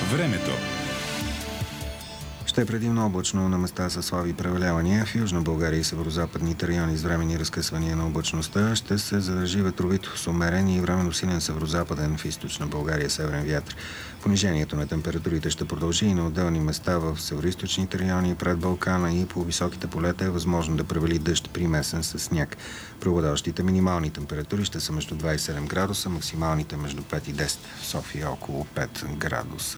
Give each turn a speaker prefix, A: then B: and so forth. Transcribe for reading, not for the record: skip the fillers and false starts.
A: Времето.
B: Ще е предимно облачно, на места със слаби превалявания. В Южна България и северозападните райони с временни разкъсвания на облачността ще се задържи ветровито с умерен и временно силен северозападен, в източна България северен вятър. Понижението на температурите ще продължи и на отделни места в североизточните райони пред Балкана и по високите полета е възможно да превали дъжд примесен с сняг. Преобладаващите минимални температури ще са между 27 градуса, максималните между 5 и 10. В София около 5 градуса.